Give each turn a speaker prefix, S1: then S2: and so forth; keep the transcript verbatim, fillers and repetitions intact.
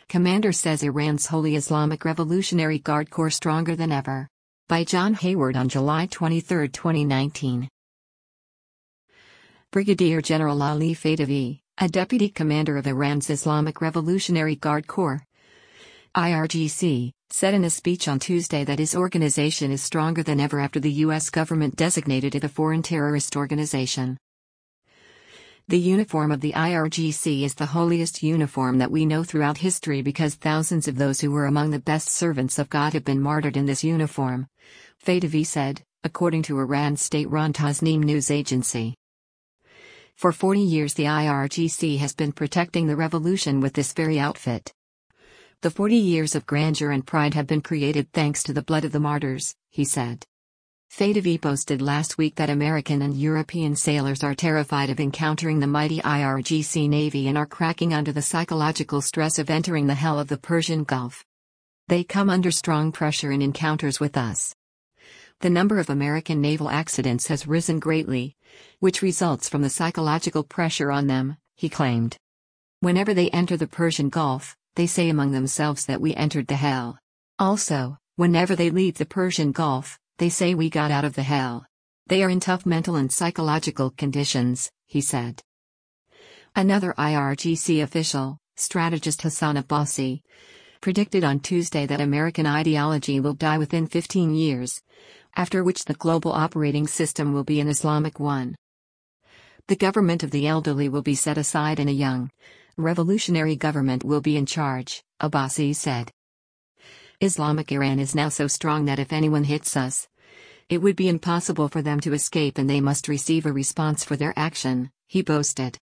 S1: Commander says Iran's Holy Islamic Revolutionary Guard Corps stronger than ever. By John Hayward on July twenty-third, twenty nineteen. Brigadier General Ali Fadavi, a deputy commander of Iran's Islamic Revolutionary Guard Corps, I R G C, said in a speech on Tuesday that his organization is stronger than ever after the U S government designated it a foreign terrorist organization. The uniform of the I R G C is the holiest uniform that we know throughout history because thousands of those who were among the best servants of God have been martyred in this uniform, Fadavi said, according to Iran's state-run Tasnim news agency. For forty years the I R G C has been protecting the revolution with this very outfit. The forty years of grandeur and pride have been created thanks to the blood of the martyrs, he said. Fadavi posted last week that American and European sailors are terrified of encountering the mighty I R G C Navy and are cracking under the psychological stress of entering the hell of the Persian Gulf. They come under strong pressure in encounters with us. The number of American naval accidents has risen greatly, which results from the psychological pressure on them, he claimed. Whenever they enter the Persian Gulf, they say among themselves that we entered the hell. Also, whenever they leave the Persian Gulf, they say we got out of the hell. They are in tough mental and psychological conditions, he said. Another I R G C official, strategist Hassan Abbasi, predicted on Tuesday that American ideology will die within fifteen years, after which the global operating system will be an Islamic one. The government of the elderly will be set aside and a young, revolutionary government will be in charge, Abbasi said. Islamic Iran is now so strong that if anyone hits us, it would be impossible for them to escape and they must receive a response for their action, he boasted.